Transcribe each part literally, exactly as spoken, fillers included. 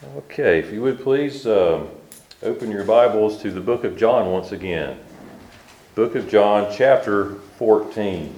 Okay, if you would please um, open your Bibles to the book of John once again. Book of John, chapter fourteen.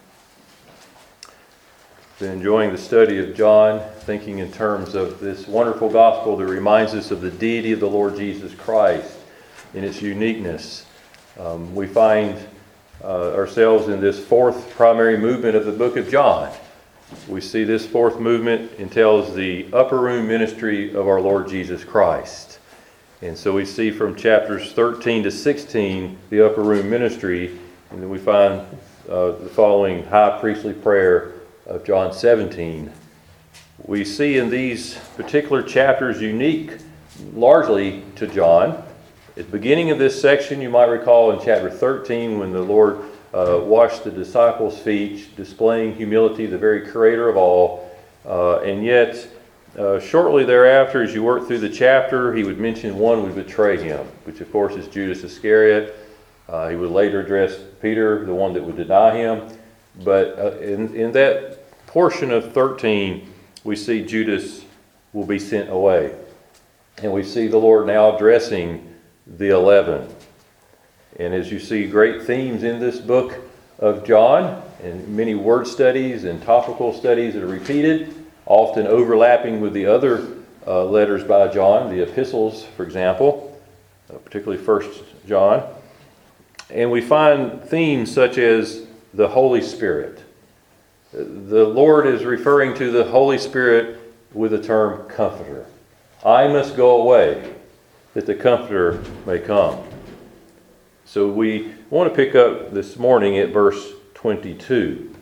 Been enjoying the study of John, thinking in terms of this wonderful gospel that reminds us of the deity of the Lord Jesus Christ in its uniqueness. Um, we find uh, ourselves in this fourth primary movement of the book of John. We see this fourth movement entails the upper room ministry of our Lord Jesus Christ. And so we see from chapters thirteen to sixteen the upper room ministry, and then we find uh, the following high priestly prayer of John seventeen. We see in these particular chapters, unique largely to John. At the beginning of this section, you might recall in chapter thirteen when the Lord Uh, washed the disciples' feet, displaying humility, the very creator of all. Uh, and yet, uh, shortly thereafter, as you work through the chapter, he would mention one would betray him, which of course is Judas Iscariot. Uh, he would later address Peter, the one that would deny him. But uh, in, in that portion of thirteen, we see Judas will be sent away. And we see the Lord now addressing the eleven. And as you see great themes in this book of John, and many word studies and topical studies that are repeated, often overlapping with the other uh, letters by John, the epistles, for example, uh, particularly First John. And we find themes such as the Holy Spirit. The Lord is referring to the Holy Spirit with the term Comforter. I must go away that the Comforter may come. So we want to pick up this morning at verse twenty-two.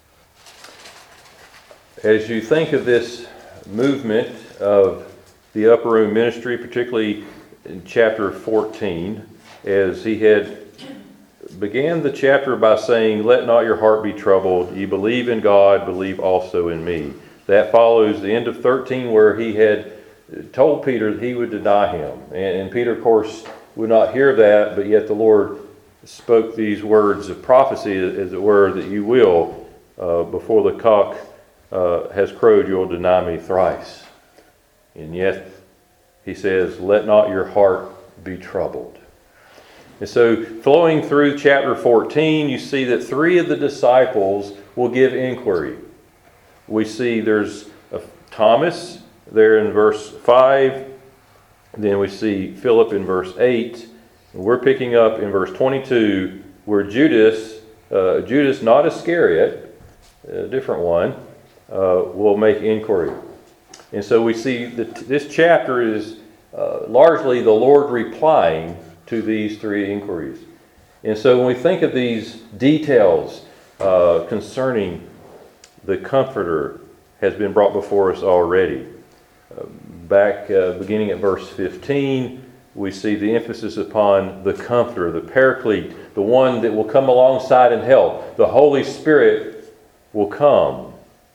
As you think of this movement of the upper room ministry, particularly in chapter fourteen, as he had began the chapter by saying, "Let not your heart be troubled. Ye believe in God, believe also in me." That follows the end of thirteen, where he had told Peter that he would deny him. And Peter, of course, would not hear that, but yet the Lord spoke these words of prophecy, as it were, that you will, uh, before the cock uh, has crowed, you'll deny me thrice. And yet, he says, let not your heart be troubled. And so, flowing through chapter fourteen, you see that three of the disciples will give inquiry. We see there's a Thomas there in verse five. Then we see Philip in verse eight. And we're picking up in verse twenty-two where Judas, uh, Judas not Iscariot, a different one, uh, will make inquiry. And so we see that this chapter is uh, largely the Lord replying to these three inquiries. And so when we think of these details uh, concerning the Comforter has been brought before us already. Uh, Back uh, beginning at verse fifteen, we see the emphasis upon the Comforter, the Paraclete, the one that will come alongside and help. The Holy Spirit will come.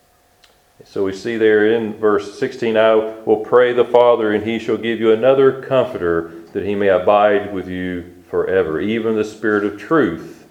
So we see there in verse sixteen, I will pray the Father, and he shall give you another Comforter, that he may abide with you forever, even the Spirit of truth,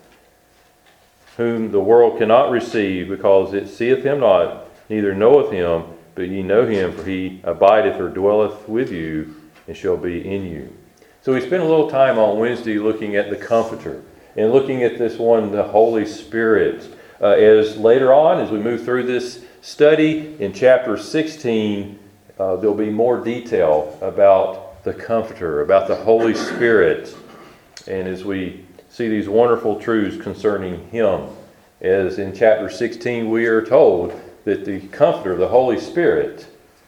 whom the world cannot receive, because it seeth him not, neither knoweth him. But ye know him, for he abideth or dwelleth with you, and shall be in you. So we spent a little time on Wednesday looking at the Comforter, and looking at this one, the Holy Spirit. Uh, as later on, as we move through this study, in chapter sixteen, uh, there'll be more detail about the Comforter, about the Holy Spirit. And as we see these wonderful truths concerning him, as in chapter sixteen we are told that the Comforter, the Holy Spirit,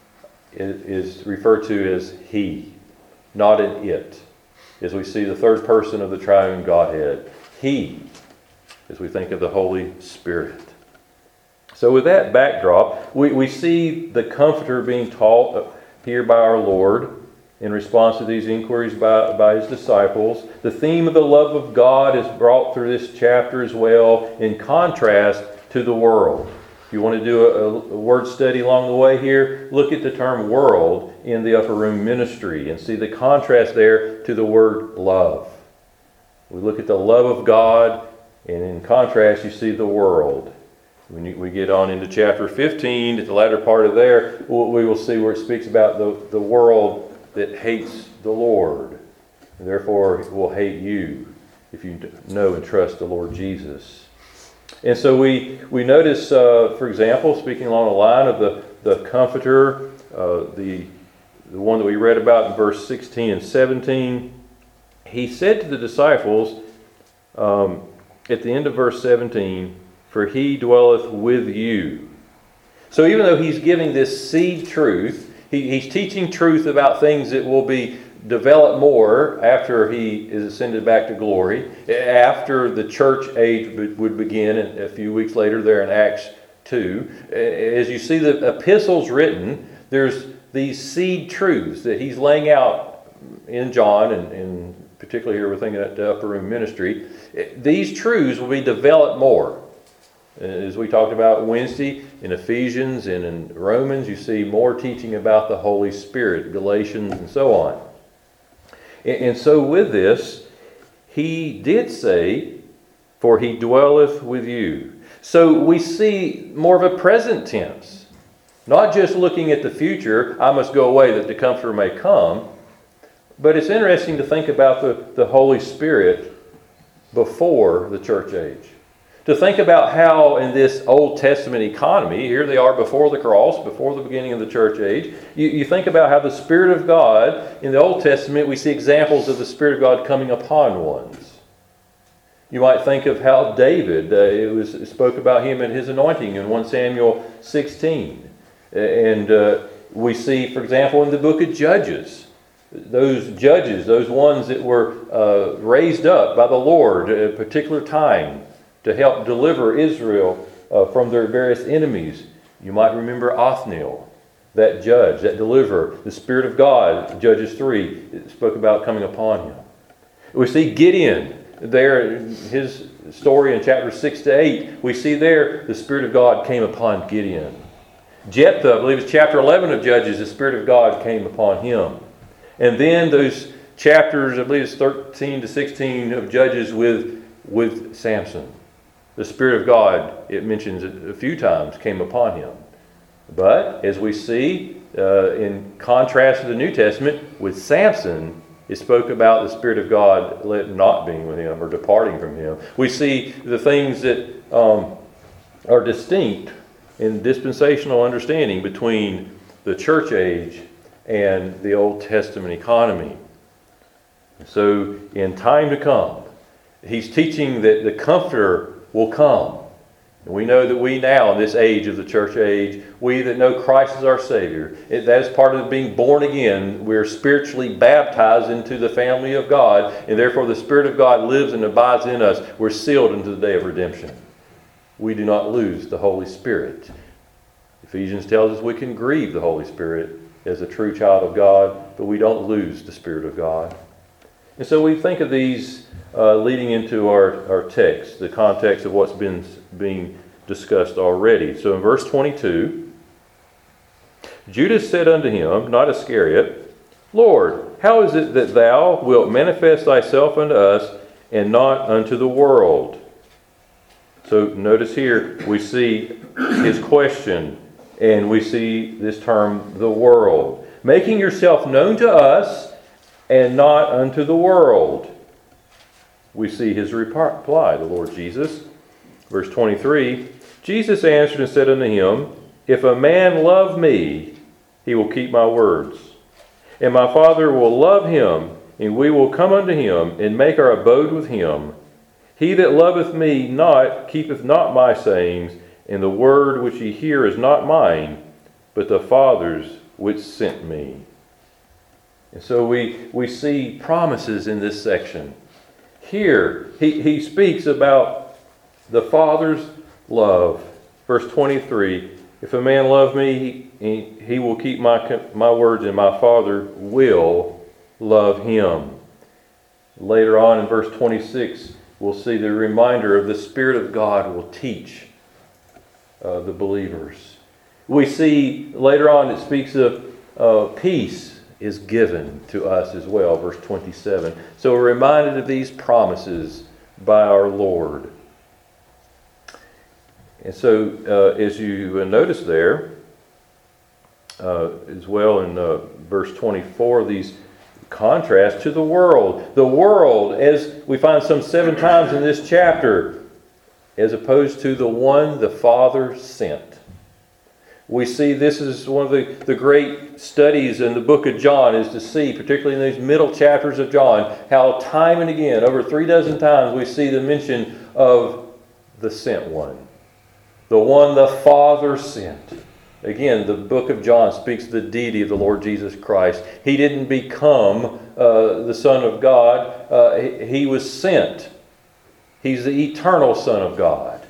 is referred to as He, not an it. As we see the third person of the triune Godhead, He, as we think of the Holy Spirit. So with that backdrop, we, we see the Comforter being taught here by our Lord in response to these inquiries by, by His disciples. The theme of the love of God is brought through this chapter as well, in contrast to the world. If you want to do a, a word study along the way here, look at the term world in the upper room ministry and see the contrast there to the word love. We look at the love of God, and in contrast you see the world. When you, we get on into chapter fifteen, at the latter part of there, we will see where it speaks about the, the world that hates the Lord, and therefore will hate you if you know and trust the Lord Jesus. And so we, we notice, uh, for example, speaking along the line of the, the Comforter, uh, the, the one that we read about in verse sixteen and seventeen, he said to the disciples, um, at the end of verse seventeen, "For he dwelleth with you." So even though he's giving this seed truth, he, he's teaching truth about things that will be developed more after he is ascended back to glory, after the church age would begin a few weeks later there in Acts two. As you see the epistles written, there's these seed truths that he's laying out in John, and, and particularly here we're thinking at the upper room ministry. These truths will be developed more. As we talked about Wednesday, in Ephesians and in Romans, you see more teaching about the Holy Spirit, Galatians and so on. And so with this, he did say, "For he dwelleth with you." So we see more of a present tense. Not just looking at the future, I must go away that the Comforter may come. But it's interesting to think about the, the Holy Spirit before the church age. To think about how in this Old Testament economy, here they are before the cross, before the beginning of the church age, you, you think about how the Spirit of God, in the Old Testament, we see examples of the Spirit of God coming upon ones. You might think of how David, uh, it was it spoke about him and his anointing in First Samuel sixteen. And uh, we see, for example, in the book of Judges, those judges, those ones that were uh, raised up by the Lord at a particular time to help deliver Israel uh, from their various enemies. You might remember Othniel, that judge, that deliverer. The Spirit of God, Judges three, it spoke about coming upon him. We see Gideon there, his story in chapters six to eight. We see there the Spirit of God came upon Gideon. Jephthah, I believe it's chapter eleven of Judges, the Spirit of God came upon him. And then those chapters, I believe it's thirteen to sixteen of Judges with, with Samson. The Spirit of God, it mentions it a few times, came upon him. But as we see, uh, in contrast to the New Testament, with Samson, it spoke about the Spirit of God not being with him or departing from him. We see the things that um, are distinct in dispensational understanding between the church age and the Old Testament economy. So in time to come, he's teaching that the Comforter will come. And we know that we now, in this age of the church age, we that know Christ as our Savior, it, that is part of being born again. We're spiritually baptized into the family of God, and therefore the Spirit of God lives and abides in us. We're sealed into the day of redemption. We do not lose the Holy Spirit. Ephesians tells us we can grieve the Holy Spirit as a true child of God, but we don't lose the Spirit of God. And so we think of these uh, leading into our, our text, the context of what's been being discussed already. So in verse twenty-two, Judas said unto him, not Iscariot, Lord, how is it that thou wilt manifest thyself unto us, and not unto the world? So notice here, we see his question, and we see this term, the world. Making yourself known to us, and not unto the world. We see his reply, the Lord Jesus. Verse twenty-three, Jesus answered and said unto him, If a man love me, he will keep my words. And my Father will love him, and we will come unto him, and make our abode with him. He that loveth me not, keepeth not my sayings, and the word which ye hear is not mine, but the Father's which sent me. And so we, we see promises in this section. Here, he, he speaks about the Father's love. Verse twenty-three, If a man love me, he, he will keep my, my words, and my Father will love him. Later on in verse twenty-six, we'll see the reminder of the Spirit of God will teach uh, the believers. We see later on it speaks of uh, peace is given to us as well, verse twenty-seven. So we're reminded of these promises by our Lord. And so, uh, as you notice there, uh, as well in uh, verse twenty-four, these contrasts to the world. The world, as we find some seven times in this chapter, as opposed to the one the Father sent. We see this is one of the, the great studies in the book of John, is to see, particularly in these middle chapters of John, how time and again, over three dozen times, we see the mention of the sent one. The one the Father sent. Again, the book of John speaks of the deity of the Lord Jesus Christ. He didn't become uh, the Son of God. Uh, he, he was sent. He's the eternal Son of God.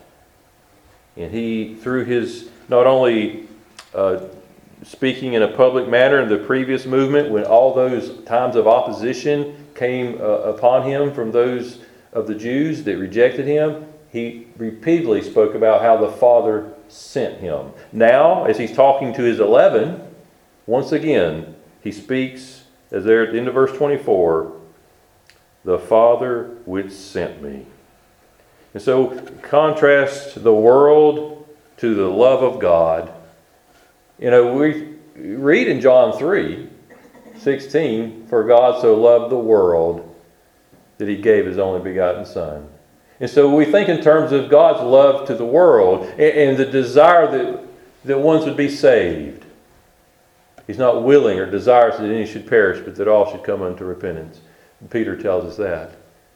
And he, through his, not only uh, speaking in a public manner in the previous movement, when all those times of opposition came uh, upon him from those of the Jews that rejected him, he repeatedly spoke about how the Father sent him. Now, as he's talking to his eleven, once again, he speaks, as there at the end of verse twenty-four, the Father which sent me. And so, contrast the world to the love of God. You know, we read in John three sixteen, for God so loved the world that he gave his only begotten Son. And so we think in terms of God's love to the world and, and the desire that, that ones would be saved. He's not willing or desirous that any should perish, but that all should come unto repentance. And Peter tells us that.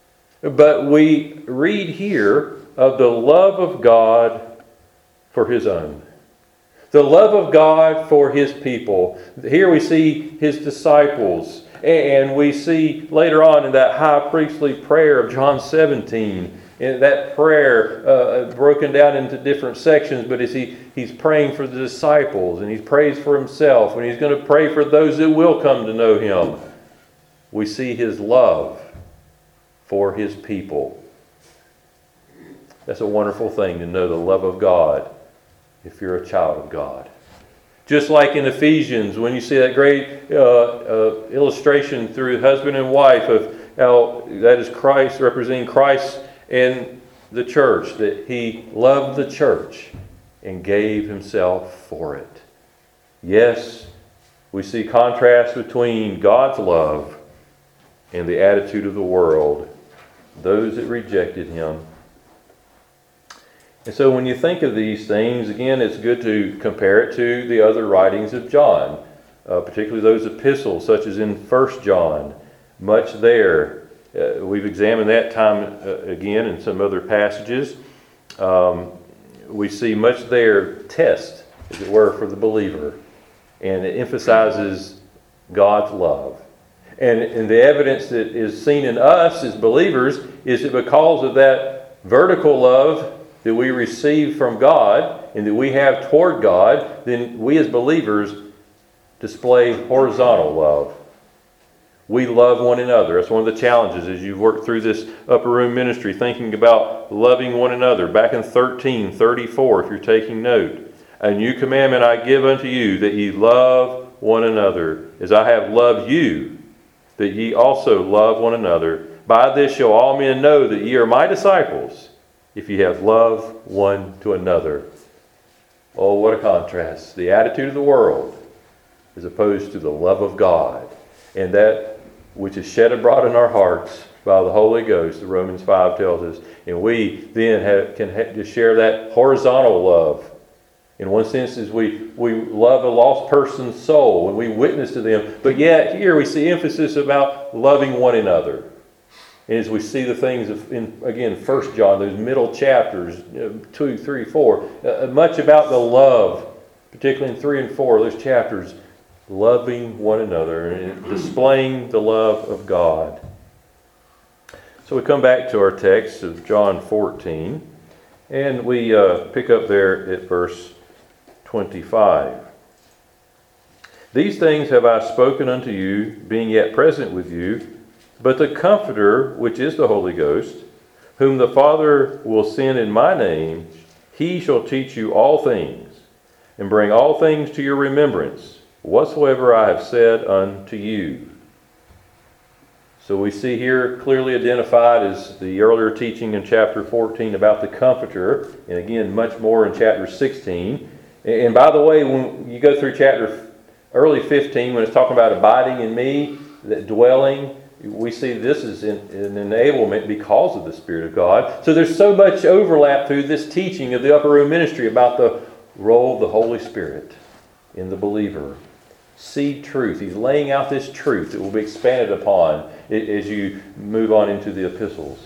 But we read here of the love of God for his own. The love of God for his people. Here we see his disciples. And we see later on in that high priestly prayer of John seventeen, in that prayer uh, broken down into different sections, but as he, he's praying for the disciples, and he prays for himself, and he's going to pray for those that will come to know him, we see his love for his people. That's a wonderful thing, to know the love of God if you're a child of God. Just like in Ephesians, when you see that great uh, uh, illustration through husband and wife of how that is Christ, representing Christ and the church, that he loved the church and gave himself for it. Yes, we see contrast between God's love and the attitude of the world, those that rejected him. And so when you think of these things, again, it's good to compare it to the other writings of John, uh, particularly those epistles, such as in First John. Much there. Uh, we've examined that time uh, again in some other passages. Um, we see much there test, as it were, for the believer. And it emphasizes God's love. And, and the evidence that is seen in us as believers is that because of that vertical love that we receive from God and that we have toward God, then we as believers display horizontal love. We love one another. That's one of the challenges as you've worked through this upper room ministry, thinking about loving one another. Back in thirteen thirty-four, if you're taking note, a new commandment I give unto you, that ye love one another, as I have loved you, that ye also love one another. By this shall all men know that ye are my disciples, if ye have love one to another. Oh, what a contrast. The attitude of the world as opposed to the love of God. And that which is shed abroad in our hearts by the Holy Ghost, the Romans five tells us. And we then have, can have, just share that horizontal love. In one sense, is we, we love a lost person's soul and we witness to them. But yet here we see emphasis about loving one another. And as we see the things of, in, again, First John, those middle chapters, you know, two, three, four, uh, much about the love, particularly in three and four, those chapters, loving one another and displaying the love of God. So we come back to our text of John fourteen, and we uh, pick up there at verse twenty-five. These things have I spoken unto you, being yet present with you, but the Comforter, which is the Holy Ghost, whom the Father will send in my name, he shall teach you all things, and bring all things to your remembrance, whatsoever I have said unto you. So we see here clearly identified as the earlier teaching in chapter fourteen about the Comforter, and again much more in chapter sixteen. And by the way, when you go through chapter early fifteen, when it's talking about abiding in me, that dwelling, we see this is an enablement because of the Spirit of God. So there's so much overlap through this teaching of the upper room ministry about the role of the Holy Spirit in the believer. Seed truth. He's laying out this truth that will be expanded upon as you move on into the epistles.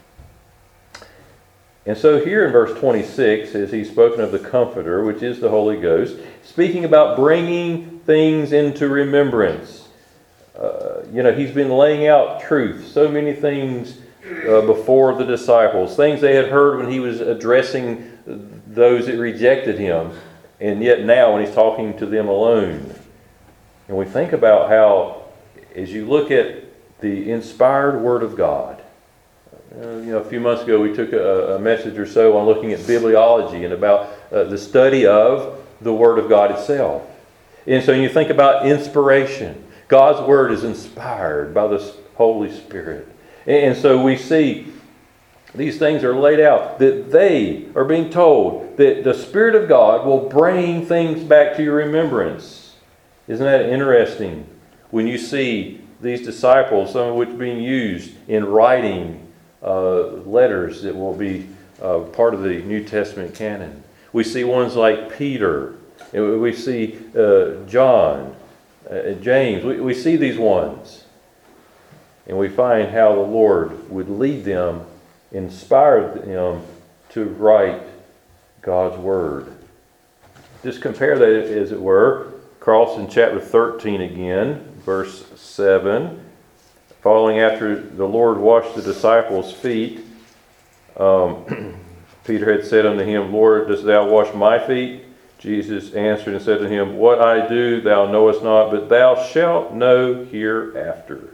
And so here in verse twenty-six, as he's spoken of the Comforter, which is the Holy Ghost, speaking about bringing things into remembrance. Uh, you know, he's been laying out truth, so many things uh, before the disciples, things they had heard when he was addressing those that rejected him, and yet now when he's talking to them alone. And we think about how, as you look at the inspired Word of God, Uh, you know, a few months ago we took a, a message or so on looking at bibliology and about uh, the study of the Word of God itself. And so you think about inspiration. God's Word is inspired by the Holy Spirit. And, and so we see these things are laid out, that they are being told that the Spirit of God will bring things back to your remembrance. Isn't that interesting? When you see these disciples, some of which being used in writing Uh, letters that will be uh, part of the New Testament canon. We see ones like Peter, and we see uh, John, uh, James. We, we see these ones, and we find how the Lord would lead them, inspire them to write God's Word. Just compare that, as it were, across in chapter thirteen again, verse seven. Following after the Lord washed the disciples' feet, um, Peter had said unto him, Lord, dost thou wash my feet? Jesus answered and said to him, What I do thou knowest not, but thou shalt know hereafter.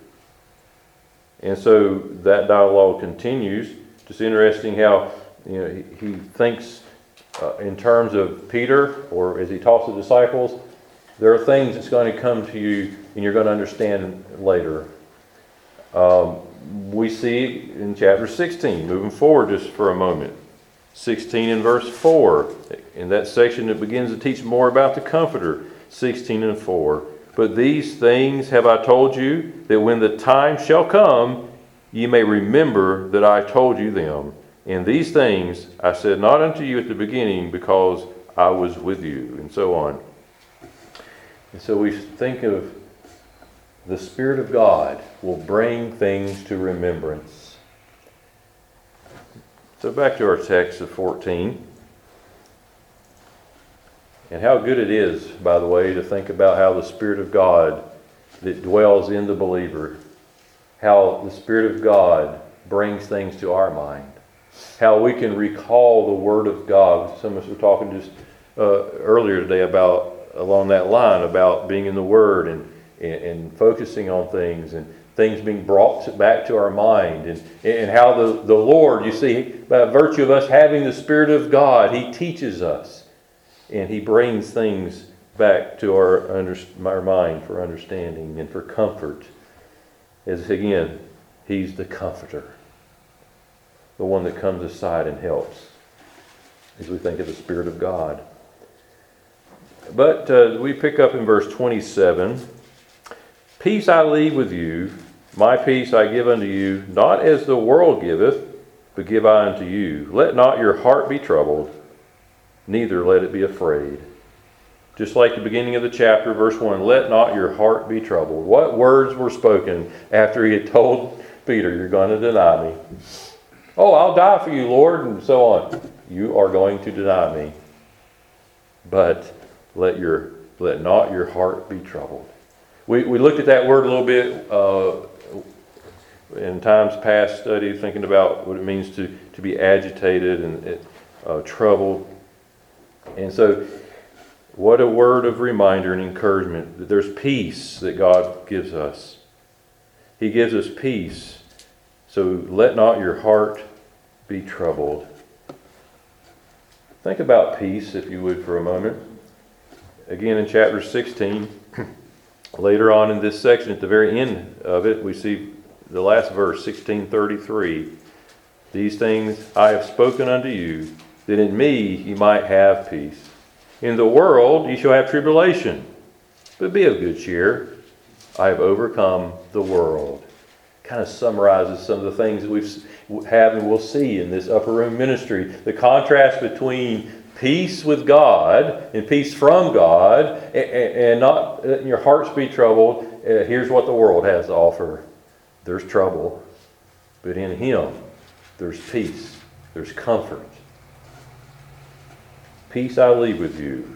And so that dialogue continues. Just interesting how, you know, he, he thinks uh, in terms of Peter, or as he talks to the disciples, there are things that's going to come to you and you're going to understand later. Um, we see in chapter sixteen, moving forward just for a moment, sixteen and verse four, in that section that begins to teach more about the Comforter, sixteen and four. But these things have I told you, that when the time shall come, ye may remember that I told you them. And these things I said not unto you at the beginning, because I was with you, and so on. And so we think of the Spirit of God will bring things to remembrance. So back to our text of fourteen. And how good it is, by the way, to think about how the Spirit of God that dwells in the believer, how the Spirit of God brings things to our mind. How we can recall the Word of God. Some of us were talking just uh, earlier today about, along that line, about being in the Word and And, and focusing on things, and things being brought to, back to our mind, and, and how the, the Lord, you see, by virtue of us having the Spirit of God, He teaches us, and He brings things back to our, under, our mind for understanding and for comfort. As again, He's the Comforter, the one that comes aside and helps, as we think of the Spirit of God. But uh, we pick up in verse twenty-seven. Peace I leave with you, my peace I give unto you, not as the world giveth, but give I unto you. Let not your heart be troubled, neither let it be afraid. Just like the beginning of the chapter, verse one, let not your heart be troubled. What words were spoken after he had told Peter, you're going to deny me? Oh, I'll die for you, Lord, and so on. You are going to deny me. But let your let not your heart be troubled. We we looked at that word a little bit uh, in times past study, thinking about what it means to, to be agitated and uh, troubled. And so, what a word of reminder and encouragement that there's peace that God gives us. He gives us peace. So let not your heart be troubled. Think about peace, if you would, for a moment. Again, in chapter sixteen. Later on in this section, at the very end of it, we see the last verse, sixteen thirty-three, these things I have spoken unto you, that in me ye might have peace. In the world ye shall have tribulation, but be of good cheer. I have overcome the world. Kind of summarizes some of the things that we have and will see in this upper room ministry. The contrast between peace with God and peace from God, and, and not letting your hearts be troubled. Uh, here's what the world has to offer. There's trouble, but in Him there's peace, there's comfort. Peace I leave with you.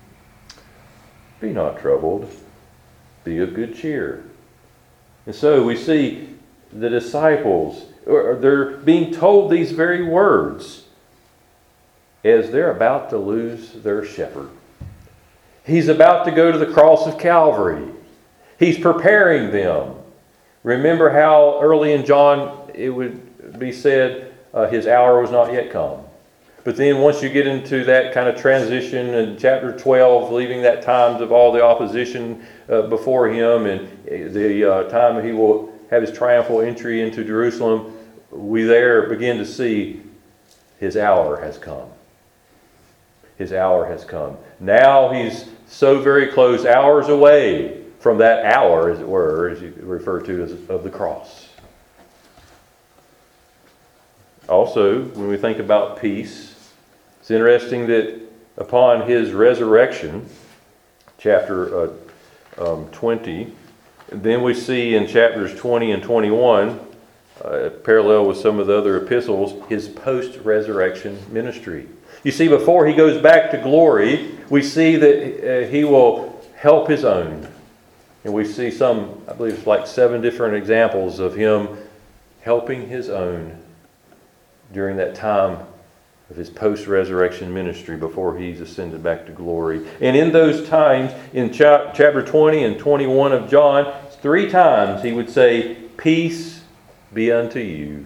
Be not troubled, be of good cheer. And so we see the disciples, they're being told these very words as they're about to lose their shepherd. He's about to go to the cross of Calvary. He's preparing them. Remember how early in John it would be said uh, his hour was not yet come. But then once you get into that kind of transition in chapter twelve, leaving that time of all the opposition uh, before him and the uh, time he will have his triumphal entry into Jerusalem, we there begin to see his hour has come. His hour has come. Now he's so very close, hours away from that hour, as it were, as you refer to as of the cross. Also, when we think about peace, it's interesting that upon his resurrection, chapter uh, um, twenty, then we see in chapters twenty and twenty-one, uh, parallel with some of the other epistles, his post-resurrection ministry. You see, before he goes back to glory, we see that uh, he will help his own. And we see some, I believe it's like seven different examples of him helping his own during that time of his post-resurrection ministry before he's ascended back to glory. And in those times, in cha- chapter twenty and twenty-one of John, three times he would say, "Peace be unto you."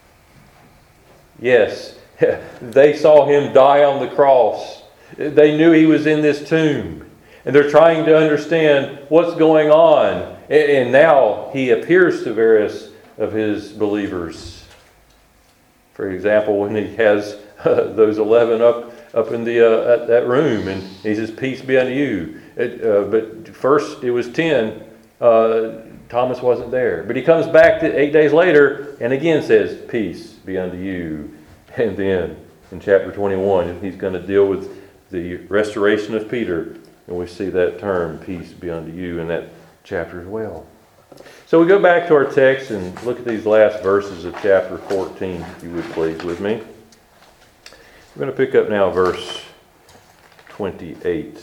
Yes, they saw him die on the cross. They knew he was in this tomb. And they're trying to understand what's going on. And now he appears to various of his believers. For example, when he has uh, those eleven up up in the uh, at that room, and he says, "Peace be unto you." It, uh, but first it was ten. Uh, Thomas wasn't there. But he comes back to eight days later and again says, "Peace be unto you." And then in chapter twenty-one, he's going to deal with the restoration of Peter. And we see that term, "Peace be unto you," in that chapter as well. So we go back to our text and look at these last verses of chapter fourteen, if you would please, with me. We're going to pick up now verse twenty-eight.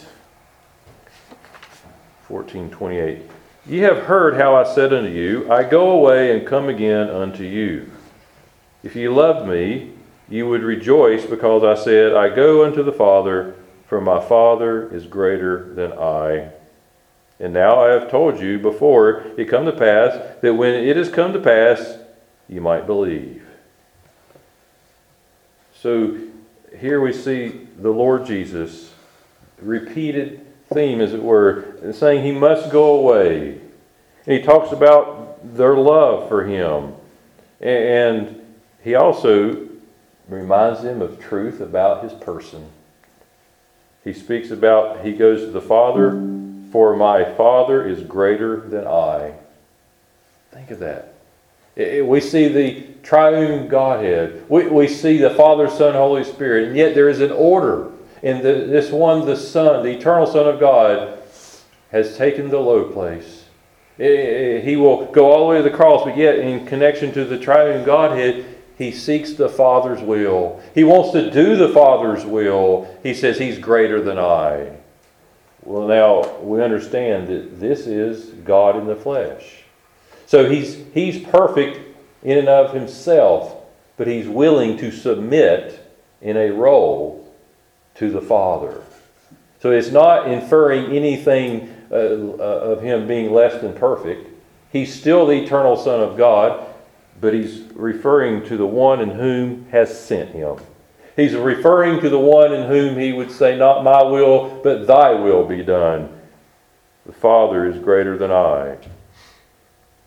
fourteen twenty-eight. "Ye have heard how I said unto you, I go away and come again unto you. If ye loved me, ye would rejoice, because I said, I go unto the Father, for my Father is greater than I. And now I have told you before it come to pass, that when it is come to pass, ye might believe." So here we see the Lord Jesus, repeated theme as it were, saying he must go away. And he talks about their love for him. And he also reminds them of truth about his person. He speaks about, he goes to the Father, for my Father is greater than I. Think of that. We see the triune Godhead. We, we see the Father, Son, Holy Spirit. And yet there is an order. And the, this one, the Son, the eternal Son of God, has taken the low place. He will go all the way to the cross, but yet in connection to the triune Godhead, he seeks the Father's will. He wants to do the Father's will. He says he's greater than I. Well, now we understand that this is God in the flesh. So he's he's perfect in and of himself, but he's willing to submit in a role to the Father. So it's not inferring anything uh, of him being less than perfect. He's still the eternal Son of God, but he's referring to the one in whom has sent him. He's referring to the one in whom he would say, not my will, but thy will be done. The Father is greater than I.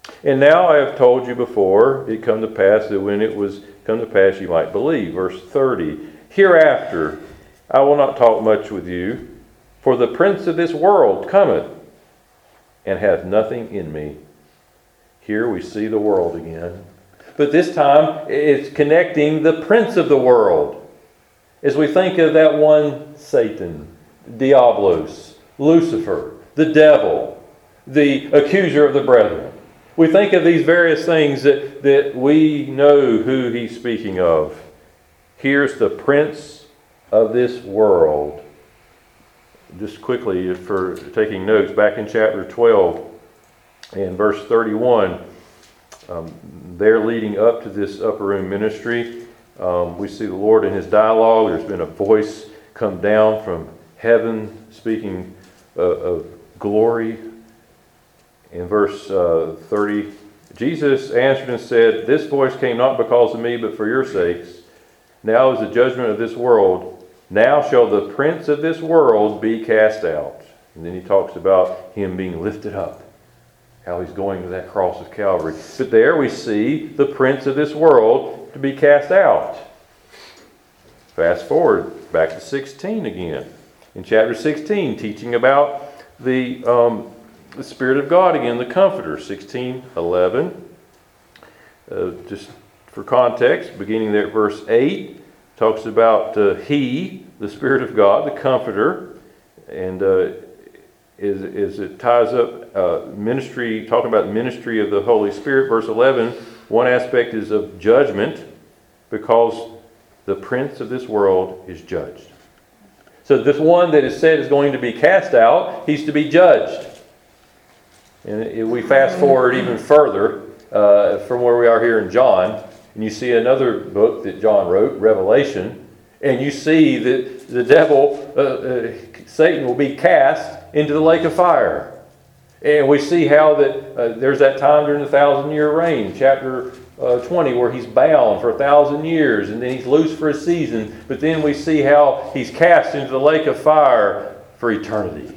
And now I have told you before it come to pass that when it was come to pass you might believe. Verse thirty, hereafter I will not talk much with you, for the prince of this world cometh, and hath nothing in me. Here we see the world again. But this time it's connecting the prince of the world. As we think of that one Satan, Diablos, Lucifer, the devil, the accuser of the brethren. We think of these various things that, that we know who he's speaking of. Here's the prince of this world. Just quickly, for taking notes, back in chapter twelve and verse thirty-one, um, they're leading up to this upper room ministry. Um, we see the Lord in his dialogue. There's been a voice come down from heaven speaking uh, of glory. In verse uh, thirty, Jesus answered and said, this voice came not because of me, but for your sakes. Now is the judgment of this world. Now shall the prince of this world be cast out. And then he talks about him being lifted up, how he's going to that cross of Calvary. But there we see the prince of this world to be cast out. Fast forward back to sixteen again. In chapter sixteen, teaching about the... Um, The Spirit of God again, the Comforter, sixteen eleven. Uh, just for context, beginning there at verse eight, talks about uh, He, the Spirit of God, the Comforter, and uh, is, is it ties up uh, ministry, talking about ministry of the Holy Spirit. Verse eleven, one aspect is of judgment, because the prince of this world is judged. So this one that is said is going to be cast out, he's to be judged. And we fast forward even further uh, from where we are here in John, and you see another book that John wrote, Revelation, and you see that the devil, uh, uh, Satan, will be cast into the lake of fire. And we see how that uh, there's that time during the thousand-year reign, chapter uh, twenty, where he's bound for a thousand years, and then he's loose for a season. But then we see how he's cast into the lake of fire for eternity.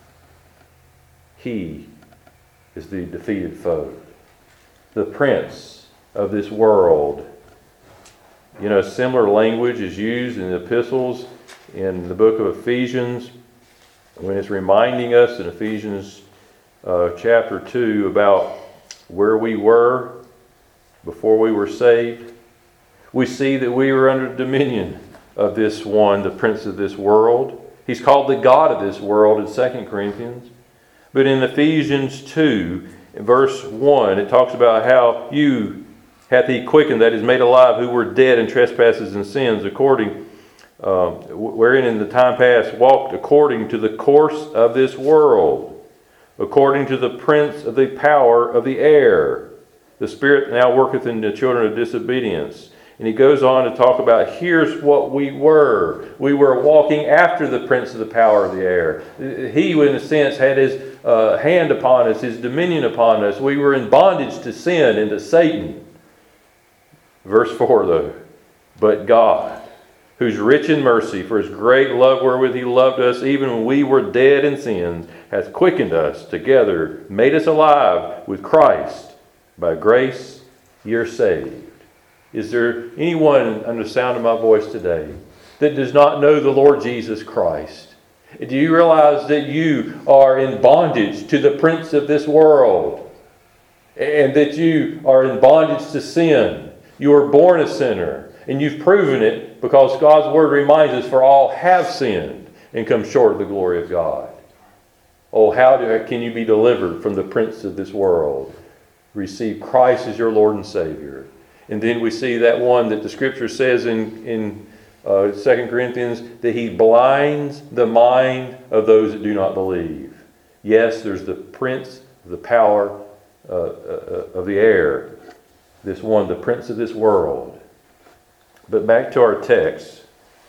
He is the defeated foe, the prince of this world. You know, similar language is used in the epistles in the book of Ephesians, when it's reminding us in Ephesians uh, chapter two about where we were before we were saved. We see that we were under dominion of this one, the prince of this world. He's called the God of this world in Second Corinthians. But in Ephesians two, in verse one, it talks about how you hath he quickened, that is made alive, who were dead in trespasses and sins, according, uh, wherein in the time past walked according to the course of this world, according to the prince of the power of the air. The Spirit now worketh in the children of disobedience. And he goes on to talk about, here's what we were. We were walking after the prince of the power of the air. He, in a sense, had his uh, hand upon us, his dominion upon us. We were in bondage to sin and to Satan. Verse four, though. But God, who's rich in mercy, for his great love wherewith he loved us, even when we were dead in sins, hath quickened us together, made us alive with Christ. By grace you're saved. Is there anyone under the sound of my voice today that does not know the Lord Jesus Christ? Do you realize that you are in bondage to the prince of this world? And that you are in bondage to sin? You were born a sinner. And you've proven it because God's Word reminds us, for all have sinned and come short of the glory of God. Oh, how do, can you be delivered from the prince of this world? Receive Christ as your Lord and Savior. And then we see that one that the Scripture says in, in uh, Second Corinthians, that he blinds the mind of those that do not believe. Yes, there's the prince of the power uh, uh, of the air. This one, the prince of this world. But back to our text.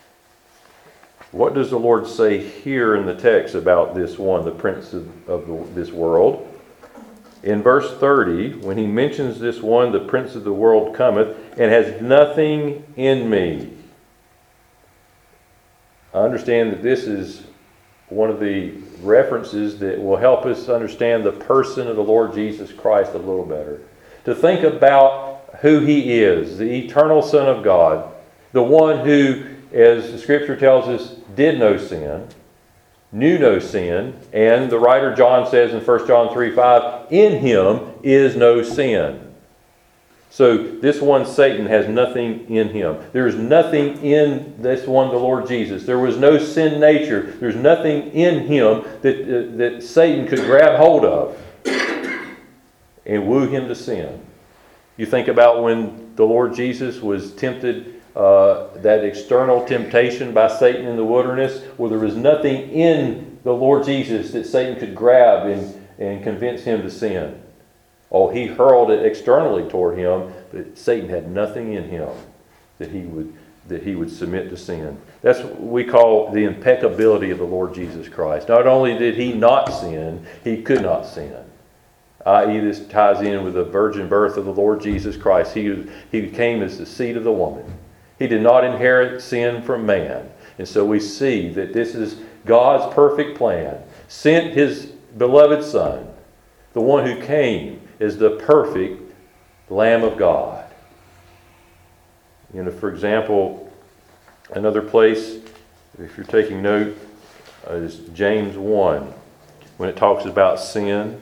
What does the Lord say here in the text about this one, the prince of, of the, this world? In verse thirty, when he mentions this one, the prince of the world cometh, and has nothing in me. I understand that this is one of the references that will help us understand the person of the Lord Jesus Christ a little better. To think about who He is, the eternal Son of God, the one who, as the Scripture tells us, did no sin, knew no sin, and the writer John says in First John three five, in Him is no sin. So this one, Satan, has nothing in him. There is nothing in this one, the Lord Jesus. There was no sin nature. There's nothing in him that, uh, that Satan could grab hold of and woo him to sin. You think about when the Lord Jesus was tempted, uh, that external temptation by Satan in the wilderness, where there was nothing in the Lord Jesus that Satan could grab and, and convince him to sin. Oh, he hurled it externally toward him, but Satan had nothing in him that he would that he would submit to sin. That's what we call the impeccability of the Lord Jesus Christ. Not only did he not sin, he could not sin. that is, this ties in with the virgin birth of the Lord Jesus Christ. He, he came as the seed of the woman. He did not inherit sin from man. And so we see that this is God's perfect plan. Sent His beloved Son, the one who came is the perfect Lamb of God. You know, for example, another place, if you're taking note, uh, is James one, when it talks about sin.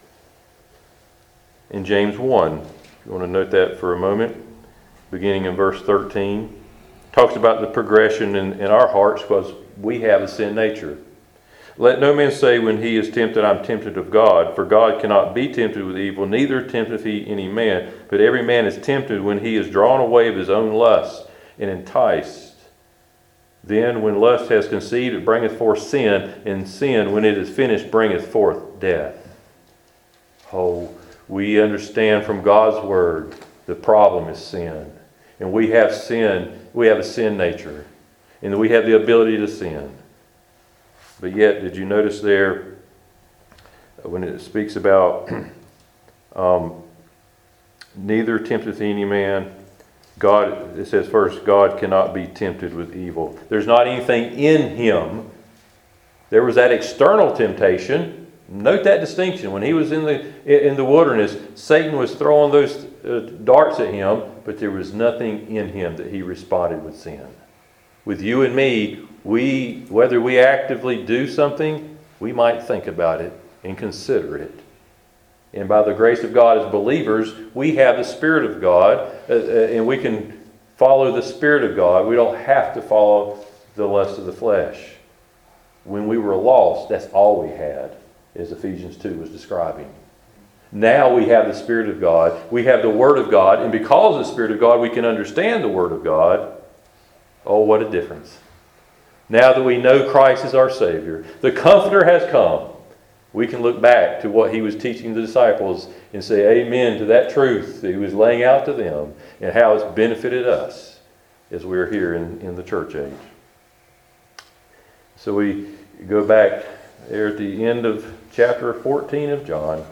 In James one, if you want to note that for a moment, beginning in verse thirteen, talks about the progression in, in our hearts because we have a sin nature. Let no man say when he is tempted, I'm tempted of God, for God cannot be tempted with evil, neither tempteth he any man. But every man is tempted when he is drawn away of his own lust and enticed. Then when lust has conceived, it bringeth forth sin, and sin, when it is finished, bringeth forth death. Oh, we understand from God's word the problem is sin. And we have sin, we have a sin nature, and we have the ability to sin. But yet, did you notice there, when it speaks about um, neither tempteth any man, God, it says first, God cannot be tempted with evil. There's not anything in him. There was that external temptation. Note that distinction. When he was in the in the wilderness, Satan was throwing those uh, darts at him, but there was nothing in him that he responded with sin. With you and me, we, whether we actively do something, we might think about it and consider it. And by the grace of God as believers, we have the Spirit of God, uh, uh, and we can follow the Spirit of God. We don't have to follow the lust of the flesh. When we were lost, that's all we had, as Ephesians two was describing. Now we have the Spirit of God. We have the Word of God, and because of the Spirit of God, we can understand the Word of God. Oh, what a difference. Now that we know Christ is our Savior, the Comforter has come. We can look back to what He was teaching the disciples and say amen to that truth that He was laying out to them and how it's benefited us as we're here in, in the church age. So we go back there at the end of chapter fourteen of John.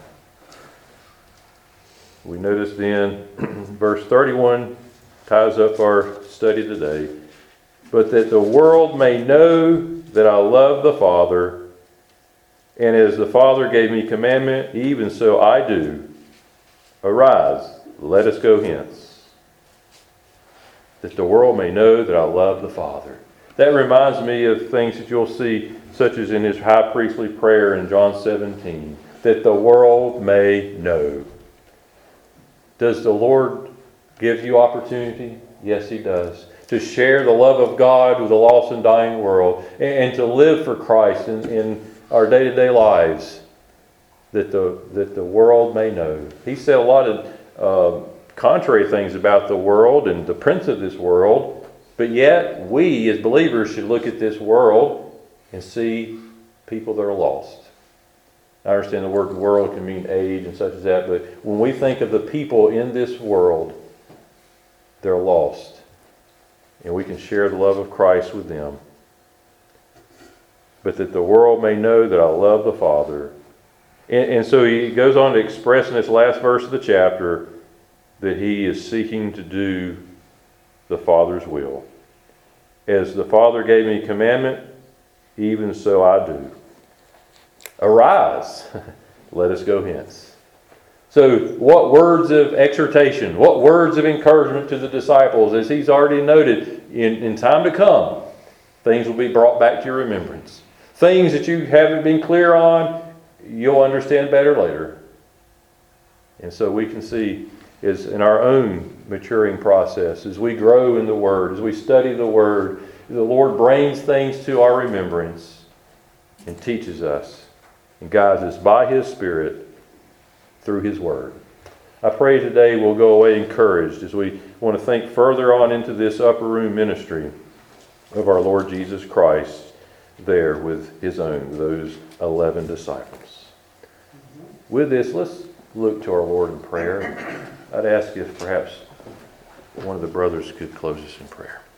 We notice then verse thirty-one ties up our study today. But that the world may know that I love the Father, and as the Father gave me commandment, even so I do. Arise, let us go hence. That the world may know that I love the Father. That reminds me of things that you'll see, such as in his high priestly prayer in John seventeen. That the world may know. Does the Lord give you opportunity? Yes, He does. To share the love of God with a lost and dying world, and to live for Christ in, in our day-to-day lives, that the that the world may know. He said a lot of uh, contrary things about the world and the prince of this world, but yet we as believers should look at this world and see people that are lost. I understand the word world can mean age and such as that, but when we think of the people in this world, they're lost. And we can share the love of Christ with them. But that the world may know that I love the Father. And, and so he goes on to express in this last verse of the chapter that he is seeking to do the Father's will. As the Father gave me commandment, even so I do. Arise, let us go hence. So what words of exhortation, what words of encouragement to the disciples, as he's already noted, in, in time to come, things will be brought back to your remembrance. Things that you haven't been clear on, you'll understand better later. And so we can see is in our own maturing process, as we grow in the Word, as we study the Word, the Lord brings things to our remembrance and teaches us and guides us by His Spirit through His Word. I pray today we'll go away encouraged as we want to think further on into this upper room ministry of our Lord Jesus Christ there with His own, those eleven disciples. With this, let's look to our Lord in prayer. I'd ask if perhaps one of the brothers could close us in prayer.